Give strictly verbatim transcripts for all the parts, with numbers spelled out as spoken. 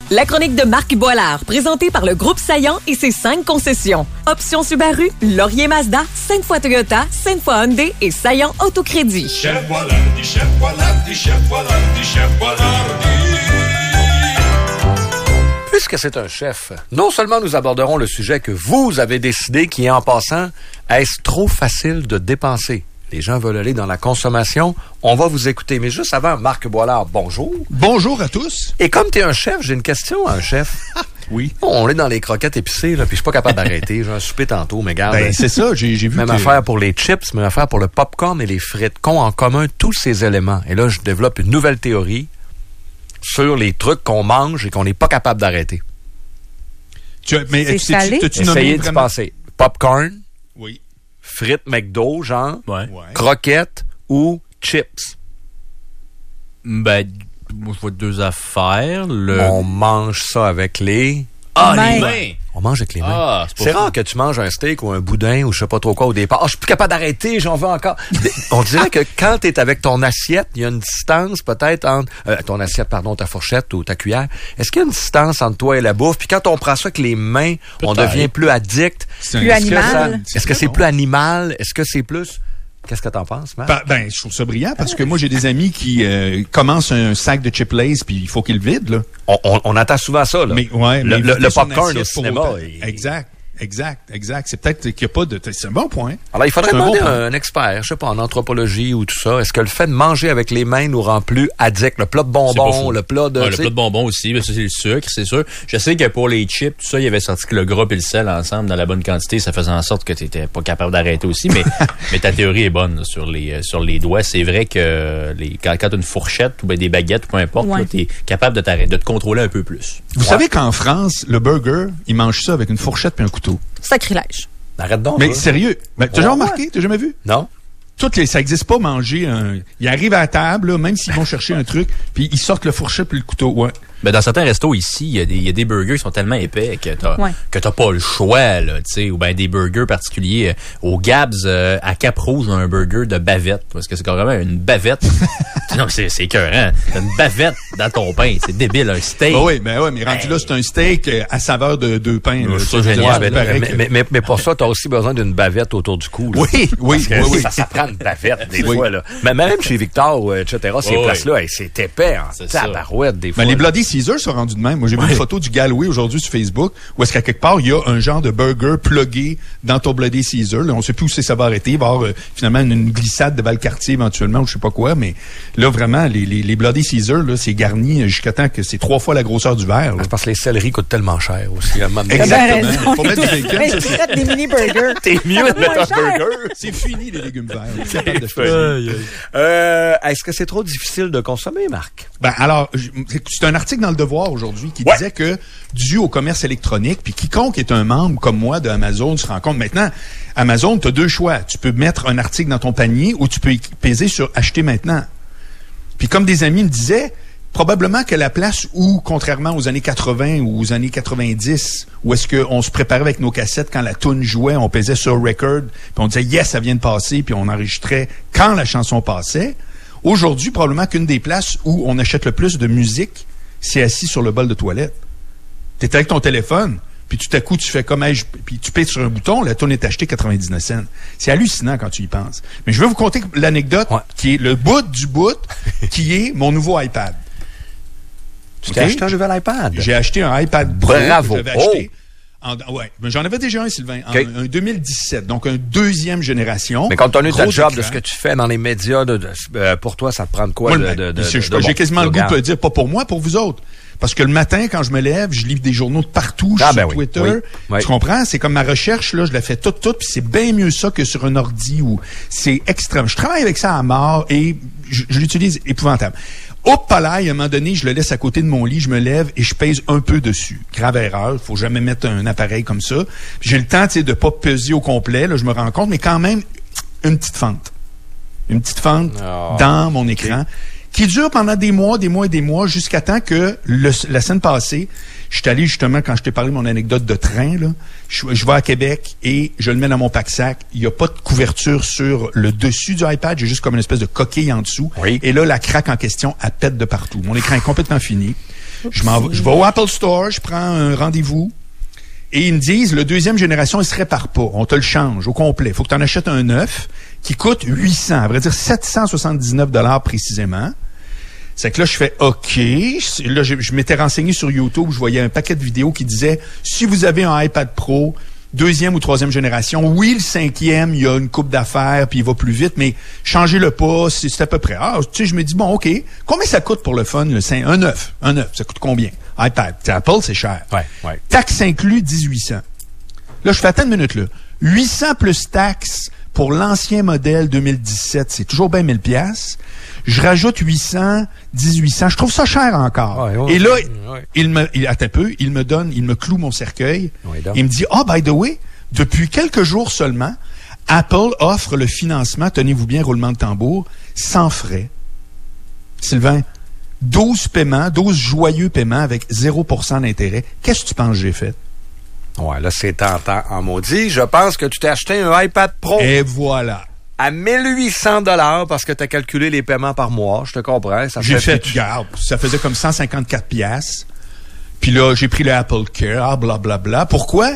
La chronique de Marc Boilard, présentée par le groupe Saillant et ses cinq concessions. Option Subaru, Laurier Mazda, cinq fois Toyota, cinq fois Hyundai et Saillant Autocrédit. Chef Boilardi, Chef Boilardi, Chef Boilardi, Chef Boilardi. Puisque c'est un chef, non seulement nous aborderons le sujet que vous avez décidé qui est en passant, est-ce trop facile de dépenser? Les gens veulent aller dans la consommation. On va vous écouter. Mais juste avant, Marc Boilard, bonjour. Bonjour à tous. Et comme tu es un chef, j'ai une question à un chef. Oui. On est dans les croquettes épicées, là, puis je suis pas capable d'arrêter. J'ai un souper tantôt, mais garde. Ben, c'est ça, j'ai, j'ai vu Même que... affaire pour les chips, même affaire pour le popcorn et les frites. Qu'ont en commun tous ces éléments. Et là, je développe une nouvelle théorie sur les trucs qu'on mange et qu'on n'est pas capable d'arrêter. Tu, mais C'est tu sais, salé? tu, tu nommé Essayez d'y vraiment... penser. Popcorn, Oui. frites McDo, genre, Ouais. Ouais. croquettes ou chips. Ben, moi, je vois deux affaires. Le... On mange ça avec les... Ah, Mains. les mains! On mange avec les mains. Ah, c'est pas c'est fou. rare que tu manges un steak ou un boudin ou je sais pas trop quoi au départ. Ah, je suis plus capable d'arrêter, j'en veux encore. On dirait que quand t'es avec ton assiette, il y a une distance peut-être entre... Euh, ton assiette, pardon, ta fourchette ou ta cuillère. Est-ce qu'il y a une distance entre toi et la bouffe? Puis quand on prend ça avec les mains, on Peut-être. devient plus addict. C'est un- Plus est-ce que animal. ça- Est-ce que c'est plus animal? Est-ce que c'est plus... Qu'est-ce que t'en penses, Marc? Ben, ben, je trouve ça brillant parce que moi, j'ai des amis qui euh, commencent un sac de Chips Lays puis il faut qu'ils le vident, là. On, on, on attend souvent ça, là. Mais, ouais, le, mais le, vider le son popcorn assiette au pour cinéma. autant. il- Exact, exact, exact. C'est peut-être qu'il n'y a pas de... C'est un bon point. Alors, il faudrait C'est un demander bon à point. un expert, je sais pas, en anthropologie ou tout ça, est-ce que le fait de manger avec les mains nous rend plus addict? Le plat de C'est pas bonbons, fou. le plat de... Ouais, tu le sais, plat de bonbons aussi, mais ça c'est le sucre, c'est sûr. Je sais que pour les chips, tout ça, il avait sorti que le gras et le sel ensemble dans la bonne quantité, ça faisait en sorte que tu n'étais pas capable d'arrêter aussi. Mais, mais ta théorie est bonne là, sur les euh, sur les doigts. C'est vrai que les quand, quand tu as une fourchette ou ben, des baguettes, peu importe, Ouais. tu es capable de t'arrêter, de te contrôler un peu plus. Vous savez qu'en France, le burger, ils mangent ça avec une fourchette puis un couteau. Sacrilège. Arrête donc. Mais toi. sérieux, ben, t'as Ouais, jamais ouais. remarqué? T'as jamais vu? Non? Toutes les, ça existe pas manger un... Ils arrivent à la table, là, même s'ils vont chercher un truc, puis ils sortent le fourchette puis le couteau. Ouais. Ben, dans certains restos ici, il y, a des- il y a des burgers qui sont tellement épais que t'as Ouais. que t'as pas le choix, là, tu sais, ou ben des burgers particuliers. Euh, Au Gabs, euh, à Cap-Rouge, on a un burger de bavette, parce que c'est carrément une bavette. Non, c'est c'est écœurant. T'as une bavette dans ton pain, c'est débile, un steak. Ben oui, ben oui, mais rendu là, c'est un steak euh, à saveur de deux pains. là. c'est Tu sais, génial. je Ouais, veux mais, dire, pareil mais, que- mais, mais, mais pour ça, t'as aussi besoin d'une bavette autour du cou. Là. Oui, oui, Parce que oui, oui. Ça, ça prend une bavette, des Oui. fois. Là. Mais même chez Victor, ou, et cetera, ces Ouais, places-là, hey, c'est épais en C'est ça. tabarouette, des fois. Ben, les là. Bloody Caesars sont rendus de même. Moi, j'ai vu une photo du Galway aujourd'hui sur Facebook où est-ce qu'à quelque part, il y a un genre de burger plugué dans ton Bloody Caesar. Là, on sait plus où c'est ça va arrêter. Il va y avoir euh, finalement une, une glissade de Valcartier éventuellement ou je sais pas quoi. Mais là, vraiment, les, les, les Bloody Caesar, là, c'est garni jusqu'à temps que c'est trois fois la grosseur du verre. là. C'est parce que les céleris coûtent tellement cher aussi. À un moment donné. Exactement. raison. Faut mettre du bacon. Mais ça, tu c'est- traites des mini-burgers. T'es mieux Ça de coûte mettre moins un cher. burger. C'est fini, les légumes verts. On est capable de C'est faire. Euh, est-ce que c'est trop difficile de consommer, Marc? Ben alors, je- c'est un article dans Le Devoir aujourd'hui qui Ouais. disait que dû au commerce électronique, puis quiconque est un membre comme moi de Amazon se rend compte maintenant, Amazon, tu as deux choix. Tu peux mettre un article dans ton panier ou tu peux y peser sur acheter maintenant. Puis comme des amis me disaient, probablement que la place où, contrairement aux années quatre-vingts ou aux années quatre-vingt-dix, où est-ce qu'on se préparait avec nos cassettes quand la toune jouait, on pesait sur record, puis on disait yes, ça vient de passer, puis on enregistrait quand la chanson passait. Aujourd'hui, probablement qu'une des places où on achète le plus de musique, c'est assis sur le bol de toilette. T'es avec ton téléphone, puis tout à coup, tu fais comme, hey, je- puis tu pèses sur un bouton, la tourne est achetée quatre-vingt-dix-neuf cents. C'est hallucinant quand tu y penses. Mais je vais vous conter l'anecdote Ouais. qui est le bout du bout, qui est mon nouveau iPad. Tu Ok? t'es acheté un nouvel iPad? J'ai acheté un iPad Pro. Bravo. Que j'avais acheté en, ouais, mais j'en avais déjà un, Sylvain, en, Ok. un deux mille dix-sept, donc un deuxième génération. Mais compte tenu de ta Gros job, de écran. ce que tu fais dans les médias, de, de- euh, pour toi, ça te prend de quoi? Moi, de, le- de, de, monsieur, de- je- de- j'ai bon, quasiment le goût regarde. de dire, pas pour moi, pour vous autres. Parce que le matin, quand je me lève, je lis des journaux de partout, je Ah, suis ben sur oui, Twitter. oui, oui. Tu comprends? C'est comme ma recherche, là, je la fais toute, toute, puis c'est bien mieux ça que sur un ordi où c'est extrême. Je travaille avec ça à mort et je, je l'utilise épouvantable. Hop, pas là, à un moment donné, je le laisse à côté de mon lit, je me lève et je pèse un peu dessus. Grave erreur, il faut jamais mettre un appareil comme ça. Puis j'ai le temps, tu sais, de pas peser au complet, là, je me rends compte, mais quand même, une petite fente. Une petite fente Oh. dans mon écran. qui dure pendant des mois, des mois et des mois, jusqu'à temps que le, la semaine passée, je suis allé justement, quand je t'ai parlé de mon anecdote de train, là, je, je vais à Québec et je le mets dans mon pack-sac. Il n'y a pas de couverture sur le dessus du iPad, j'ai juste comme une espèce de coquille en dessous. Oui. Et là, la craque en question, elle pète de partout. Mon écran est complètement fini. Je, m'en vais, je vais au Apple Store, je prends un rendez-vous et ils me disent, le deuxième génération, il se répare pas. On te le change au complet. Il faut que tu en achètes un neuf qui coûte huit cents, à vrai dire sept cent soixante-dix-neuf dollars précisément. C'est que là, je fais OK. Là, je, je m'étais renseigné sur YouTube. Je voyais un paquet de vidéos qui disaient, si vous avez un iPad Pro, deuxième ou troisième génération, oui, le cinquième, il y a une coupe d'affaires, puis il va plus vite, mais changez-le pas, c'est, c'est à peu près. Ah, tu sais, je me dis, bon, OK. Combien ça coûte pour le fun, le cinq, un neuf? Un neuf, ça coûte combien? iPad. T'sais, Apple, c'est cher. Ouais, ouais. Taxe inclus, dix-huit cents. Là, je fais, attends une minute, là. huit cents plus taxe pour l'ancien modèle deux mille dix-sept, c'est toujours bien mille piastres. Je rajoute huit cents, dix-huit cents. Je trouve ça cher encore. Ouais, ouais, Et là, ouais. il me, il, attends un peu, il me donne, il me cloue mon cercueil. Ouais, il me dit, ah, oh, by the way, depuis quelques jours seulement, Apple offre le financement, tenez-vous bien, roulement de tambour, sans frais. Sylvain, douze paiements, douze joyeux paiements avec zéro pour cent d'intérêt. Qu'est-ce que tu penses que j'ai fait? Ouais, là, c'est tentant en maudit. Je pense que tu t'es acheté un iPad Pro. Et voilà. À mille huit cents dollars parce que tu as calculé les paiements par mois. Je te comprends. Ça j'ai fait, fait garde. Ça faisait comme cent cinquante-quatre piastres. Puis là, j'ai pris le Apple Care, blablabla. Bla, bla. Pourquoi?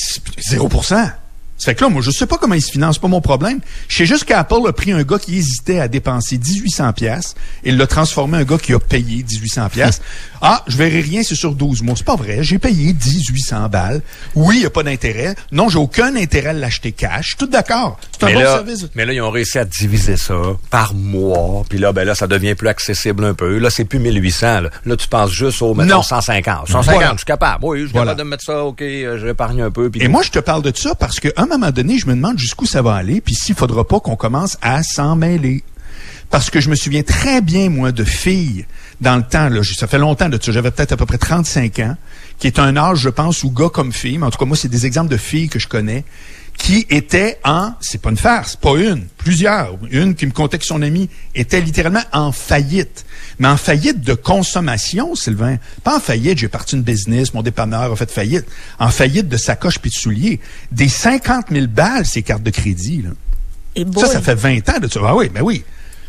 zéro pour cent. Ça fait que là, moi, je sais pas comment ils se financent, c'est pas mon problème. Je sais juste qu'Apple a pris un gars qui hésitait à dépenser dix-huit cents piastres et l'a transformé en un gars qui a payé dix-huit cents piastres. Ah, je verrai rien, c'est sur douze mois. C'est pas vrai, j'ai payé dix-huit cents balles. Oui, il n'y a pas d'intérêt. Non, j'ai aucun intérêt à l'acheter cash. Je suis tout d'accord. C'est un mais bon là, service. Mais là, ils ont réussi à diviser ça par mois. Puis là, ben là, ça devient plus accessible un peu. Là, c'est plus mille huit cents. Là, là tu penses juste au, mettons, cent cinquante. cent cinquante, voilà. Je suis capable. Oui, je suis voilà. capable de mettre ça. OK, j'épargne un peu. Puis et tout. Moi, je te parle de ça parce qu'à un moment donné, je me demande jusqu'où ça va aller, puis s'il faudra pas qu'on commence à s'en mêler. Parce que je me souviens très bien, moi, de filles, dans le temps, là, ça fait longtemps de ça, j'avais peut-être à peu près trente-cinq ans, qui est un âge, je pense, où gars comme filles, mais en tout cas, moi, c'est des exemples de filles que je connais, qui étaient en, c'est pas une farce, pas une, plusieurs. Une qui me contait que son amie était littéralement en faillite. Mais en faillite de consommation, Sylvain. Pas en faillite, j'ai parti une business, mon dépanneur a fait faillite. En faillite de sacoche puis de souliers. Des cinquante mille balles, ces cartes de crédit, là. Et ça, ça fait vingt ans de ça. Ah oui, ben oui.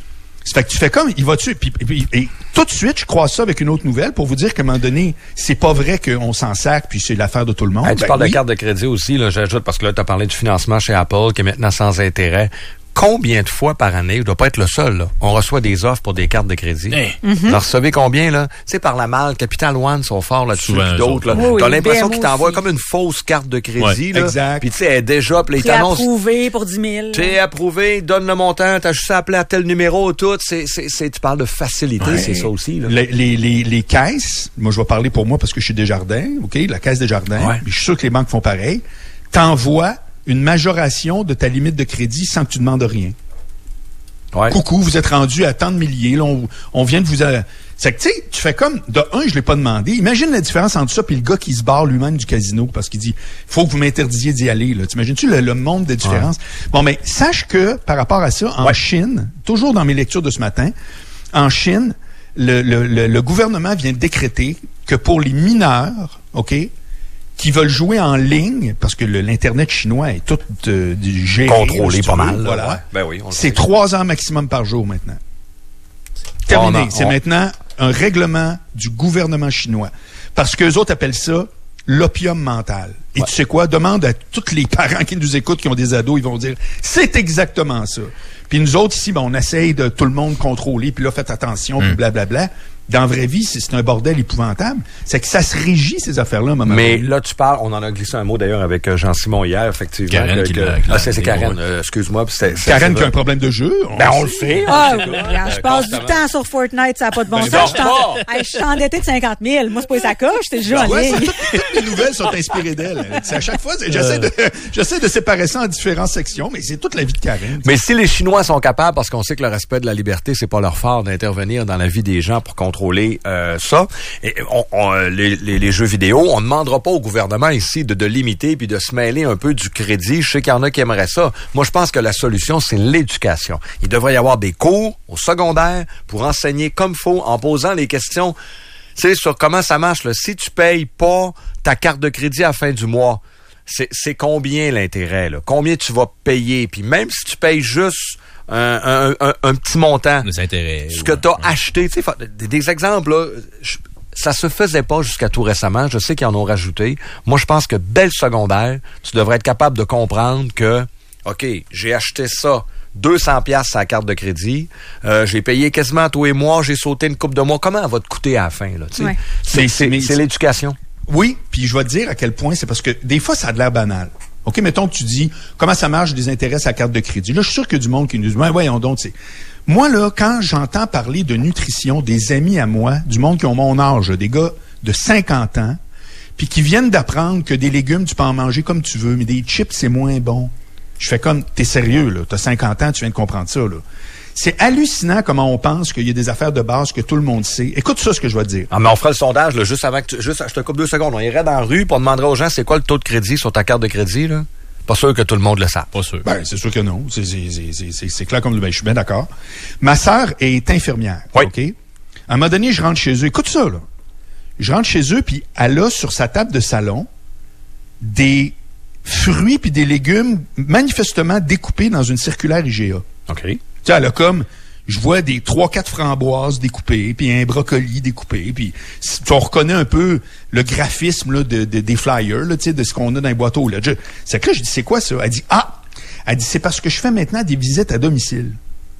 Ça fait que tu fais comme, il va dessus. Puis, puis, et tout de suite, je croise ça avec une autre nouvelle pour vous dire qu'à un moment donné, c'est pas vrai qu'on s'en sac puis c'est l'affaire de tout le monde. Hey, tu ben, parles oui. de carte de crédit aussi, là, j'ajoute, parce que là, tu as parlé du financement chez Apple qui est maintenant sans intérêt. Combien de fois par année, je dois pas être le seul, là, on reçoit des offres pour des cartes de crédit. Hey. Mm-hmm. Vous en recevez combien, là? Tu sais, par la malle, Capital One sont forts là-dessus, puis d'autres, là. Oui, t'as l'impression qu'ils t'envoient comme une fausse carte de crédit, ouais, là. Exact. Puis tu sais, elle est déjà, puis ils t'annoncent. approuvé pour dix mille. Tu es approuvé, donne le montant, t'as juste à appeler à tel numéro, tout. C'est, c'est, c'est, tu parles de facilité, ouais. C'est ça aussi, là. Les, les, les, les caisses, moi, je vais parler pour moi parce que je suis Desjardins, OK? La caisse Desjardins. Ouais. Je suis sûr que les banques font pareil. T'envoies une majoration de ta limite de crédit sans que tu demandes rien. Ouais. Coucou, vous êtes rendu à tant de milliers. Là, on, on vient de vous... A... C'est que, tu sais, tu fais comme... De un, je l'ai pas demandé. Imagine la différence entre ça et le gars qui se barre lui-même du casino parce qu'il dit, faut que vous m'interdisiez d'y aller. Là. T'imagines-tu le, le monde des différences? Ouais. Bon, mais sache que, par rapport à ça, en ouais. Chine, toujours dans mes lectures de ce matin, en Chine, le, le, le, le gouvernement vient de décréter que pour les mineurs, OK, qui veulent jouer en ligne, parce que le, l'Internet chinois est tout euh, géré. Contrôlé pas mal. Voilà. Ouais. Ben oui, on c'est trois heures maximum par jour maintenant. Terminé. On, c'est on... maintenant un règlement du gouvernement chinois. Parce qu'eux autres appellent ça l'opium mental. Et ouais. Tu sais quoi? Demande à tous les parents qui nous écoutent, qui ont des ados, ils vont dire, c'est exactement ça. Puis nous autres ici, ben, on essaye de tout le monde contrôler, puis là, faites attention, mm. puis blablabla. Dans la vraie vie, c'est, c'est un bordel épouvantable. C'est que ça se régit, ces affaires-là, à un moment Mais donné. là, tu parles, on en a glissé un mot d'ailleurs avec Jean-Simon hier, effectivement. Karen que, qui que, l'a, ah, c'est, c'est Karen, euh, excuse-moi. C'est, c'est, Karen c'est qui a un problème de jeu. On ben, on le sait. Ah, oui, je passe du temps sur Fortnite, ça n'a pas de bon ben, sens. Je suis endettée de cinquante mille. Moi, c'est pas sa coche, c'est le jeu en ouais, ligne. Ça, toutes, toutes les nouvelles sont inspirées d'elle. C'est à chaque fois, j'essaie de, j'essaie de séparer ça en différentes sections, mais c'est toute la vie de Karen. Mais si les Chinois sont capables, parce qu'on sait que le respect de la liberté, c'est pas leur fort d'intervenir dans la vie des gens pour contrôler contrôler euh, ça. Et on, on, les, les, les jeux vidéo, on ne demandera pas au gouvernement ici de, de limiter puis de se mêler un peu du crédit. Je sais qu'il y en a qui aimeraient ça. Moi, je pense que la solution, c'est l'éducation. Il devrait y avoir des cours au secondaire pour enseigner comme faut en posant les questions, tu sais, sur comment ça marche. Là. Si tu payes pas ta carte de crédit à la fin du mois, c'est, c'est combien l'intérêt? Là? Combien tu vas payer? Puis même si tu payes juste un, un, un, un petit montant, des intérêts, ce que tu as ouais. acheté, tu sais, des, des exemples, là, je, ça se faisait pas jusqu'à tout récemment. Je sais qu'ils en ont rajouté. Moi, je pense que dès le secondaire, tu devrais être capable de comprendre que, OK, j'ai acheté ça deux cents piastres à la carte de crédit. Euh, j'ai payé quasiment tous les mois. J'ai sauté une coupe de mois. Comment elle va te coûter à la fin? Là, ouais. c'est, c'est, c'est, c'est l'éducation. Oui, puis je vais te dire à quel point c'est parce que des fois, ça a de l'air banal. OK, mettons que tu dis, comment ça marche des intérêts à la carte de crédit? Là, je suis sûr qu'il y a du monde qui nous dit, ben, voyons donc, tu sais. Moi, là, quand j'entends parler de nutrition, des amis à moi, du monde qui ont mon âge, des gars de cinquante ans, puis qui viennent d'apprendre que des légumes, tu peux en manger comme tu veux, mais des chips, c'est moins bon. Je fais comme, t'es sérieux, là, t'as cinquante ans, tu viens de comprendre ça, là. C'est hallucinant comment on pense qu'il y a des affaires de base que tout le monde sait. Écoute ça, ce que je vais te dire. Ah, mais on fera le sondage, là, juste avant que tu, juste, je te coupe deux secondes. On irait dans la rue, puis on demanderait aux gens, c'est quoi le taux de crédit sur ta carte de crédit, là? Pas sûr que tout le monde le sache. Pas sûr. Ben, c'est sûr que non. C'est, c'est, c'est, c'est, c'est clair comme le ben, je suis bien d'accord. Ma sœur est infirmière. Oui. OK? À un moment donné, je rentre chez eux. Écoute ça, là. Je rentre chez eux, puis elle a sur sa table de salon des fruits puis des légumes manifestement découpés dans une circulaire I G A. OK. Tu sais, elle a comme, je vois des trois quatre framboises découpées, puis un brocoli découpé, puis on reconnaît un peu le graphisme là, de, de, des flyers, là, de ce qu'on a dans les boîteaux. Là. Je, c'est que là, je dis, c'est quoi ça? Elle dit, ah! Elle dit, c'est parce que je fais maintenant des visites à domicile.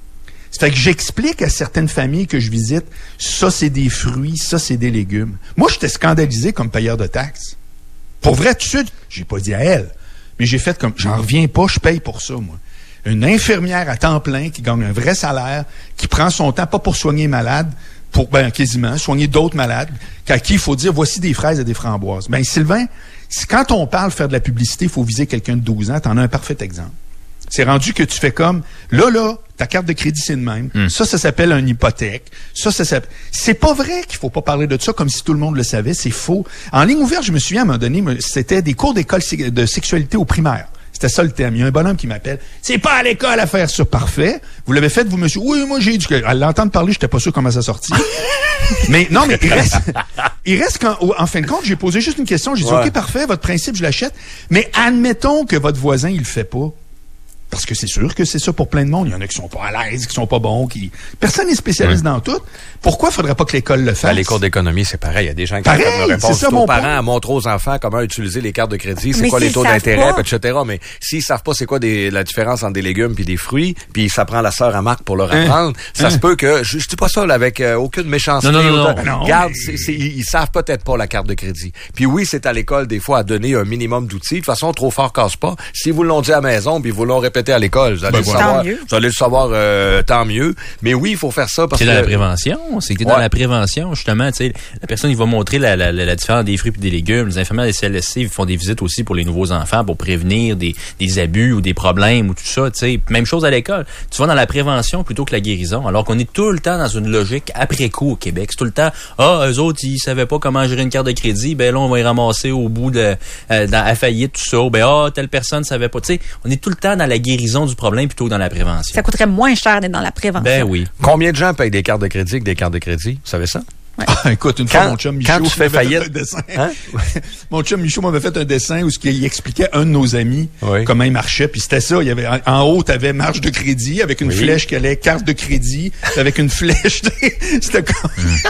Ça fait que j'explique à certaines familles que je visite, ça, c'est des fruits, ça, c'est des légumes. Moi, j'étais scandalisé comme payeur de taxes. Pour vrai, tout de suite, j'ai pas dit à elle, mais j'ai fait comme, j'en reviens pas, je paye pour ça, moi. Une infirmière à temps plein qui gagne un vrai salaire, qui prend son temps, pas pour soigner les malades, pour, ben, quasiment, soigner d'autres malades, à qui il faut dire, voici des fraises et des framboises. Ben, Sylvain, quand on parle faire de la publicité, il faut viser quelqu'un de douze ans, t'en as un parfait exemple. C'est rendu que tu fais comme, là, là, ta carte de crédit, c'est le même. Mm. Ça, ça s'appelle une hypothèque. Ça, ça s'appelle... C'est pas vrai qu'il faut pas parler de ça comme si tout le monde le savait. C'est faux. En ligne ouverte, je me souviens, à un moment donné, c'était des cours d'école de sexualité au primaire. C'était ça le thème. Il y a un bonhomme qui m'appelle. C'est pas à l'école à faire ça. Parfait. Vous l'avez fait, vous, monsieur? Oui, moi, j'ai dit que... À l'entendre parler, j'étais pas sûr comment ça sortit. mais non, mais il reste... il reste qu'en en fin de compte, j'ai posé juste une question. J'ai dit, ouais. OK, parfait, votre principe, je l'achète. Mais admettons que votre voisin, il le fait pas. Parce que c'est sûr que c'est ça pour plein de monde. Il y en a qui sont pas à l'aise, qui sont pas bons, qui... Personne n'est spécialiste ouais. dans tout. Pourquoi faudrait pas que l'école le fasse? À les cours d'économie, c'est pareil. Il y a des gens qui pareil, ont me répondre. C'est ça, aux mon parents point. à montrer aux enfants comment utiliser les cartes de crédit, c'est mais quoi les taux d'intérêt, pas. et cetera. Mais s'ils savent pas c'est quoi des, la différence entre des légumes puis des fruits, puis ça prend la sœur à Marc pour leur apprendre, hein? ça hein? se peut que... Je, je dis pas ça là, avec euh, aucune méchanceté. Non, non, non. non. Ben non Regarde, mais... c'est, c'est, ils, ils savent peut-être pas la carte de crédit. Puis oui, c'est à l'école, des fois, à donner un minimum d'outils. De toute façon, trop fort casse pas. Si vous l'ont dit à la maison, puis vous l'ont répété à l'école, vous allez le savoir. Vous allez le savoir, euh, tant mieux. Mais oui, il faut faire ça parce c'est que... C'est dans la prévention. C'est que t'es ouais. dans la prévention, justement. Tu sais, la personne, il va montrer la, la, la, la différence des fruits et des légumes. Les infirmières des C L S C, ils font des visites aussi pour les nouveaux enfants pour prévenir des, des abus ou des problèmes ou tout ça. Tu sais, même chose à l'école. Tu vas dans la prévention plutôt que la guérison. Alors qu'on est tout le temps dans une logique après coup au Québec. C'est tout le temps, ah, eux autres, ils savaient pas comment gérer une carte de crédit. Ben là, on va y ramasser au bout de, euh, dans, à faillite, tout ça. Ben, ah, telle personne savait pas. Tu sais, on est tout le temps dans la guérison du problème plutôt que dans la prévention. Ça coûterait moins cher d'être dans la prévention. Ben oui. Combien de gens payent des cartes de crédit que des cartes de crédit? Vous savez ça? Ouais. Ah, écoute, une quand, fois, mon chum Michaud quand tu fais faillite, fait un dessin. Hein? Mon chum Michaud m'avait fait un dessin où il expliquait à un de nos amis oui. comment il marchait. Puis c'était ça. Il y avait, en, en haut, tu avais marge de crédit avec une oui. flèche qui allait carte de crédit avec une flèche. C'était comme...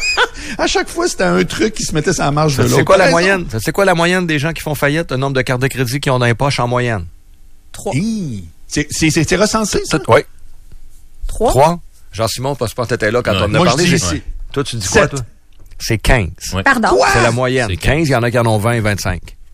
à chaque fois, c'était un truc qui se mettait sur la marge de l'autre. C'est quoi la moyenne? C'est quoi la moyenne des gens qui font faillite, le nombre de cartes de crédit qu'ils ont dans les poches en moyenne? Trois. Hey. C'est, c'est, c'est, c'est recensé, ça? Oui. Trois? Trois. Jean-Simon, parce que t'étais là quand ouais. on en a Moi, parlé. Je dis, c'est... Toi, tu dis quoi, toi? C'est quinze. Ouais. Pardon? C'est la moyenne. C'est quinze, il y en a qui en ont vingt et vingt-cinq.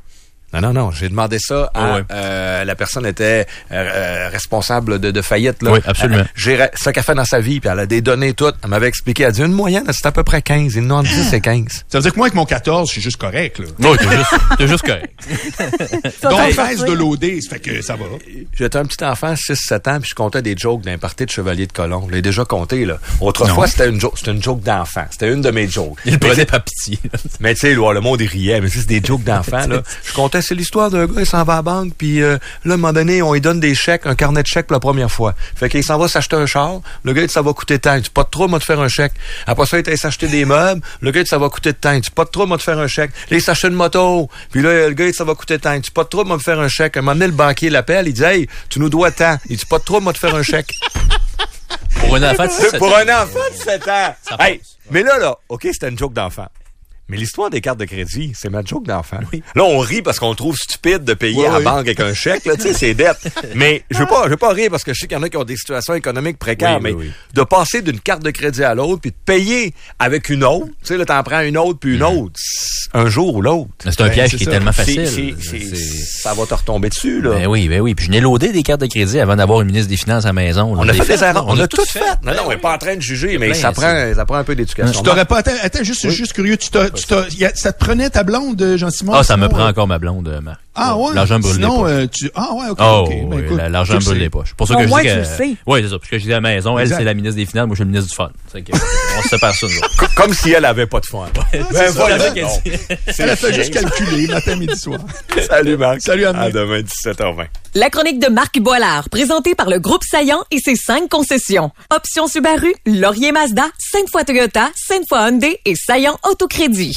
Non, non, non. J'ai demandé ça à... Oh, ouais. euh, la personne était euh, euh, responsable de, de faillite. Là. Oui, absolument. Elle, gérait ce qu'elle fait dans sa vie, puis elle a des données toutes. Elle m'avait expliqué. Elle a dit une moyenne, c'est à peu près quinze. Il en dix, c'est quinze. Ça veut dire que moi, avec mon quatorze, je suis juste correct, là. Non, t'es juste, t'es juste correct. Donc, treize de l'O D, ça fait que ça va. J'étais un petit enfant, six sept ans, puis je comptais des jokes d'un party de Chevalier de Colomb. Je l'ai déjà compté, là. Autrefois, Non. c'était une joke, c'était une joke d'enfant. C'était une de mes jokes. Il le prenait pas pitié. Mais tu sais, le monde, il riait. Mais c'est des jokes d'enfants, là. Je comptais, c'est l'histoire d'un gars, il s'en va à la banque, puis euh, là, à un moment donné, on lui donne des chèques, un carnet de chèques pour la première fois. Fait qu'il s'en va s'acheter un char. Le gars, il dit, ça va coûter tant. Il dit, pas de trop, moi, de faire un chèque. Après ça, il est allé s'acheter des meubles. Le gars, il dit, ça va coûter tant. Il dit, pas de trop, moi, de faire un chèque. Là, il s'achète une moto. Puis là, le gars, il dit, ça va coûter tant. Il dit, pas de trop, moi, de faire un chèque. À un moment donné, le banquier l'appelle. Il dit, hey, tu nous dois tant. Il dit, pas de trop, moi, de faire un chèque. Pour un enfant de sept Pour ans. un enfant de sept ans. Ça passe. Hey, mais là, là, OK, c'était une joke d'enfant. Mais l'histoire des cartes de crédit, c'est ma joke d'enfant. Oui. Là, on rit parce qu'on trouve stupide de payer Ouais, à la oui. banque avec un chèque, là, tu sais, c'est dette. Mais je veux pas, je veux pas rire parce que je sais qu'il y en a qui ont des situations économiques précaires, Oui, mais oui, oui. de passer d'une carte de crédit à l'autre puis de payer avec une autre, tu sais, là, t'en prends une autre puis une Mm-hmm. autre, c'est un jour ou l'autre. C'est un Ben, piège c'est qui ça. est tellement C'est- facile. c'est- c'est- C'est- ça va te retomber dessus, là. Ben oui, ben oui. Puis je n'ai loadé des cartes de crédit avant d'avoir une ministre des Finances à la maison. là. On a Je l'ai fait des erreurs. On, a tout fait. Non, Ben non, on oui. est pas en train de juger, mais plein, ça c'est- prend, ça prend un peu d'éducation. Tu t'aurais pas... Attends, attends juste, juste curieux. Tu t'as, tu t'as, y a- ça te prenait ta blonde, euh, Jean-Simon? Ah, ça me sinon, prend euh, encore ma blonde, euh, Marc. Ah, ouais? L'argent brûle les Sinon, poches. euh, tu... Ah, ouais, OK. Oh, ok. Ben, oui, écoute, la- l'argent tu le brûle sais. les poches. Pour ça Au que je moins, dis tu que... le sais. Oui, c'est ça. Parce que je dis à la maison, elle, Exact. c'est la ministre des Finances, moi, je suis le ministre du Fun. C'est que, on se sépare ça, nous autres. Comme si elle avait pas de fun. c'est Ben ça, voilà. là. Non. Elle a fait juste calculer, matin, midi, soir. Salut Marc. Salut, Anne. À demain, dix-sept heures vingt. La chronique de Marc Boilard, présentée par le groupe Saillant et ses cinq concessions. Option Subaru, Laurier Mazda, Sainte-Foy Toyota, Sainte-Foy Hyundai et Saillant Autocrédit.